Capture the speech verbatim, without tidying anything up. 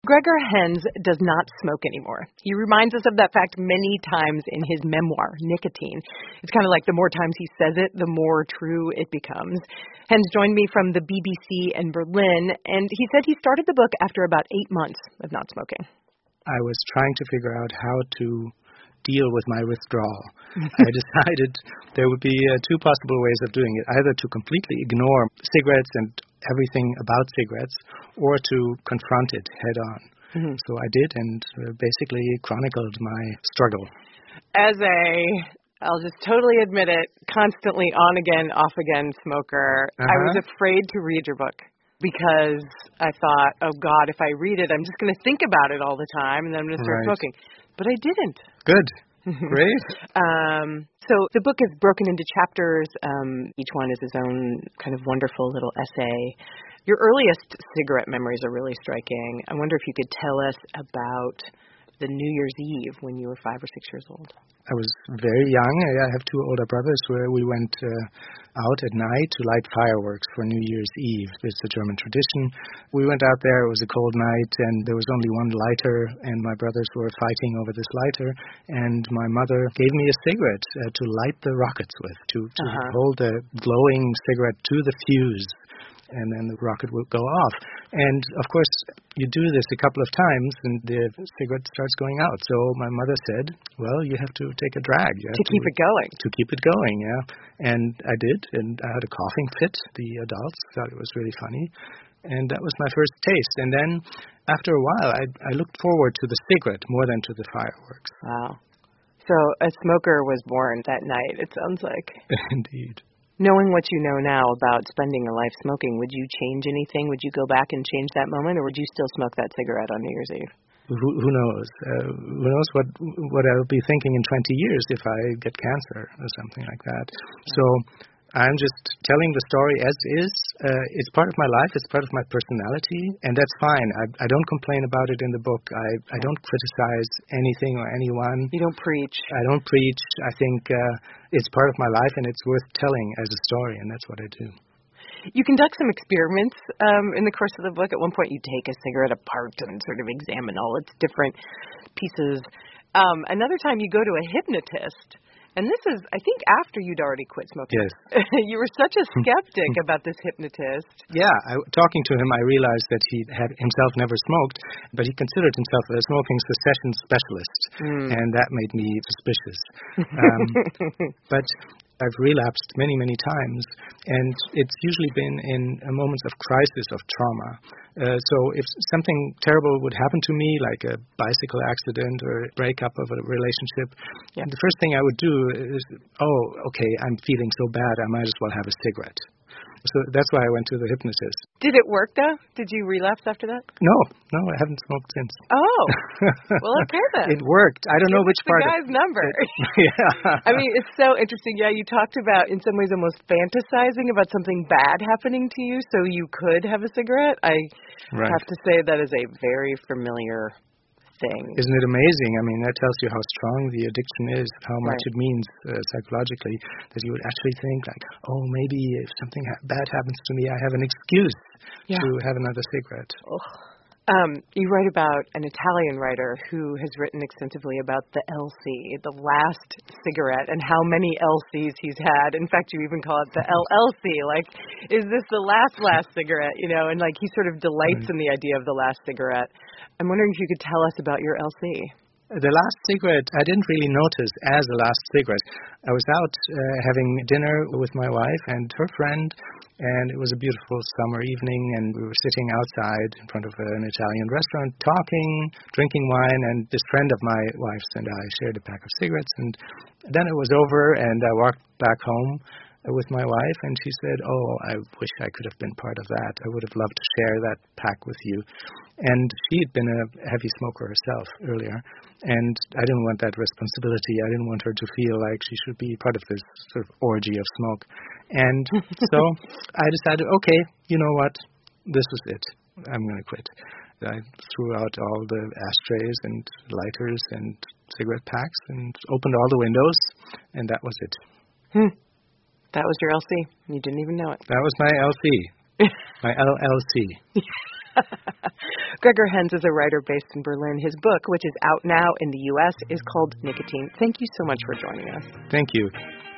Gregor Hens does not smoke anymore. He reminds us of that fact many times in his memoir, Nicotine. It's kind of like the more times he says it, the more true it becomes. Hens joined me from the B B C in Berlin, and he said he started the book after about eight months of not smoking. I was trying to figure out how to deal with my withdrawal. I decided there would be uh, two possible ways of doing it, either to completely ignore cigarettes and everything about cigarettes, or to confront it head on. Mm-hmm. So I did, and uh, basically chronicled my struggle. As a, I'll just totally admit it, constantly on again, off again smoker, uh-huh. I was afraid to read your book because I thought, oh God, if I read it, I'm just going to think about it all the time, and then I'm going to start right. smoking. But I didn't. Good. Great. um, so the book is broken into chapters. Um, each one is his own kind of wonderful little essay. Your earliest cigarette memories are really striking. I wonder if you could tell us about the New Year's Eve when you were five or six years old. I was very young. I have two older brothers where we went uh, out at night to light fireworks for New Year's Eve. It's a German tradition. We went out there. It was a cold night, and there was only one lighter, and my brothers were fighting over this lighter. And my mother gave me a cigarette uh, to light the rockets with, to, to uh-huh. hold the glowing cigarette to the fuse, and then the rocket would go off. And, of course, you do this a couple of times, and the cigarette starts going out. So my mother said, well, you have to take a drag. You have to keep to, it going. To keep it going, yeah. And I did, and I had a coughing fit. The adults thought it was really funny. And that was my first taste. And then, after a while, I, I looked forward to the cigarette more than to the fireworks. Wow. So a smoker was born that night, it sounds like. Indeed. Knowing what you know now about spending a life smoking, would you change anything? Would you go back and change that moment, or would you still smoke that cigarette on New Year's Eve? Who, who knows? Uh, who knows what what I'll be thinking in twenty years if I get cancer or something like that. So I'm just telling the story as is. Uh, it's part of my life. It's part of my personality, and that's fine. I, I don't complain about it in the book. I, I don't criticize anything or anyone. You don't preach. I don't preach. I think uh, it's part of my life, and it's worth telling as a story, and that's what I do. You conduct some experiments um, in the course of the book. At one point, you take a cigarette apart and sort of examine all its different pieces. Um, another time, you go to a hypnotist. And this is, I think, after you'd already quit smoking. Yes. You were such a skeptic about this hypnotist. Yeah, I, talking to him, I realized that he had himself never smoked, but he considered himself a smoking cessation specialist, mm. and that made me suspicious. Um, but I've relapsed many, many times, and it's usually been in uh, moments of crisis, of trauma. Uh, so if something terrible would happen to me, like a bicycle accident or a breakup of a relationship, yeah. the first thing I would do is, oh, okay, I'm feeling so bad, I might as well have a cigarette. So that's why I went to the hypnotist. Did it work, though? Did you relapse after that? No, no, I haven't smoked since. Oh, well, okay then. It worked. I don't Give know which the part. The guy's of number. It, yeah. I mean, it's so interesting. Yeah, you talked about, in some ways, almost fantasizing about something bad happening to you so you could have a cigarette. I right. have to say that is a very familiar thing. Isn't it amazing? I mean, that tells you how strong the addiction is, how much right. it means uh, psychologically, that you would actually think like, oh, maybe if something ha- bad happens to me, I have an excuse yeah. to have another cigarette. Oh. Um, you write about an Italian writer who has written extensively about the L C, the last cigarette, and how many L Cs he's had. In fact, you even call it the L L C. Like, is this the last, last cigarette? You know, and like he sort of delights right. in the idea of the last cigarette. I'm wondering if you could tell us about your L C. The last cigarette, I didn't really notice as the last cigarette. I was out uh, having dinner with my wife and her friend, and it was a beautiful summer evening, and we were sitting outside in front of an Italian restaurant talking, drinking wine, and this friend of my wife's and I shared a pack of cigarettes, and then it was over, and I walked back home with my wife, and she said, oh, I wish I could have been part of that. I would have loved to share that pack with you. And she had been a heavy smoker herself earlier, and I didn't want that responsibility. I didn't want her to feel like she should be part of this sort of orgy of smoke. And so I decided, okay, you know what? This was it. I'm going to quit. I threw out all the ashtrays and lighters and cigarette packs and opened all the windows, and that was it. Hmm. That was your L C. You didn't even know it. That was my L C. My L L C. Gregor Henz is a writer based in Berlin. His book, which is out now in the U S, is called Nicotine. Thank you so much for joining us. Thank you.